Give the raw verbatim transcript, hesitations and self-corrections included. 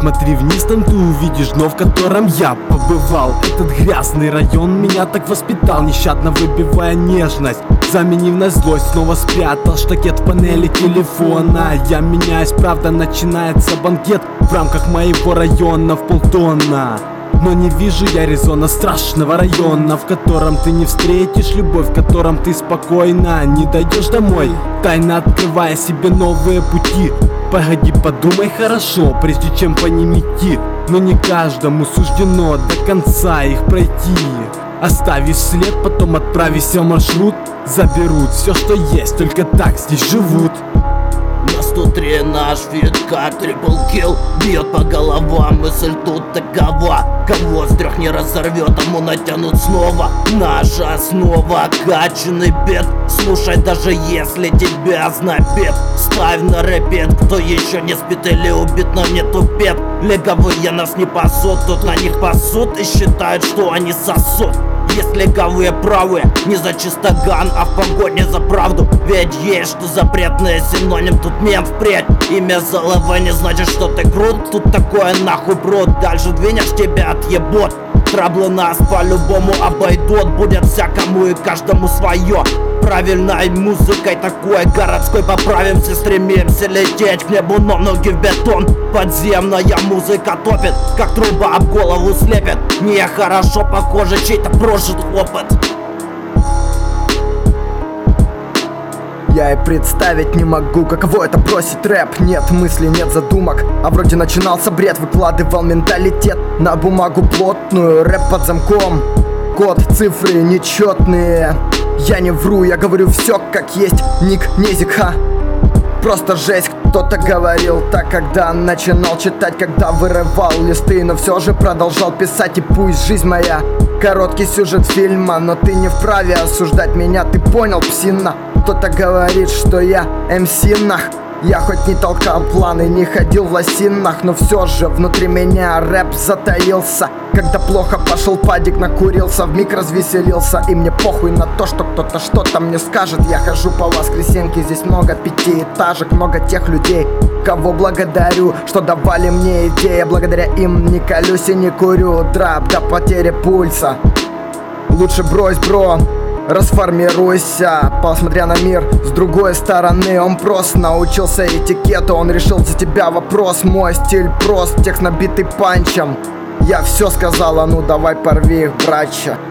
Посмотри вниз, там ты увидишь дно, в котором я побывал. Этот грязный район меня так воспитал, нещадно выбивая нежность, заменив на злость. Снова спрятал штакет в панели телефона. Я меняюсь, правда, начинается банкет в рамках моего района в полтонна. Но не вижу я резона страшного района, в котором ты не встретишь любовь, в котором ты спокойно не дойдешь домой, тайно открывая себе новые пути. Погоди, подумай хорошо, прежде чем по ним идти. Но не каждому суждено до конца их пройти. Оставишь след, потом отправишься в маршрут. Заберут все, что есть, только так здесь живут. На сто три наш вид как трипл килл, бьет по головам, мысль тут такова: кого с трех не разорвет, тому натянут снова. Наша основа качанный бит, слушай, даже если тебя знобит, ставь на репет. Кто еще не спит или убит, но не тупит. Леговые нас не пасут, тут на них пасут и считают, что они сосут. Если леговые правы, не за чистоган, а в погоне за правду. Ведь есть что запретное синоним, тут мем впредь. Имя Залова не значит, что ты крут. Тут такое нахуй брод, дальше двинешь, тебя отъебут. Траблы нас по-любому обойдут, будет всякому и каждому свое. Правильной музыкой такой городской поправимся, стремимся лететь к небу, но ноги в бетон. Подземная музыка топит, как труба об голову слепит. Нехорошо, похоже, чей-то прожит опыт. Я и представить не могу, каково это бросить рэп. Нет мысли, нет задумок, а вроде начинался бред. Выкладывал менталитет на бумагу плотную, рэп под замком, код, цифры нечетные. Я не вру, я говорю все как есть, ник Незик, ха. Просто жесть, кто-то говорил так, когда начинал читать, когда вырывал листы, но все же продолжал писать. И пусть жизнь моя короткий сюжет фильма, но ты не вправе осуждать меня, ты понял, псина? Кто-то говорит, что я эм си нах. Я хоть не толкал планы, не ходил в лосинах, но все же внутри меня рэп затаился. Когда плохо пошел падик, накурился, вмиг развеселился. И мне похуй на то, что кто-то что-то мне скажет. Я хожу по воскресенке, здесь много пятиэтажек, много тех людей, кого благодарю, что давали мне идеи. Благодаря им не колюсь и не курю, драп до потери пульса. Лучше брось, бро, расформируйся, посмотря на мир с другой стороны. Он просто научился этикету, он решил за тебя вопрос. Мой стиль прост, текст набитый панчем. Я все сказал, а ну давай порви их, братья.